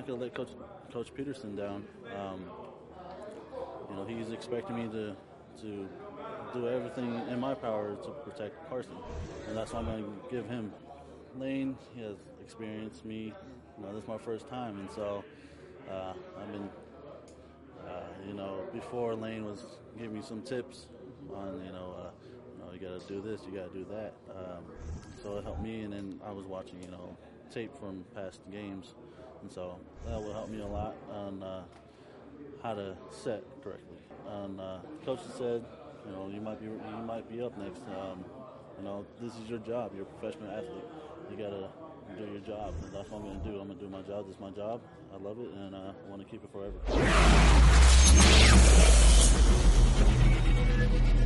not going to let Coach Peterson down. He's expecting me to do everything in my power to protect Carson, and that's why I'm going to give him. Lane, he has experienced me. This is my first time, and so I've been, before Lane was giving me some tips on, you got to do this, you got to do that. So it helped me, and then I was watching, tape from past games, and so that will help me a lot on how to set correctly. And coach said, you might be up next. This is your job. You're a professional athlete. You gotta do your job, and that's what I'm gonna do. I'm gonna do my job. This is my job. I love it, and I want to keep it forever.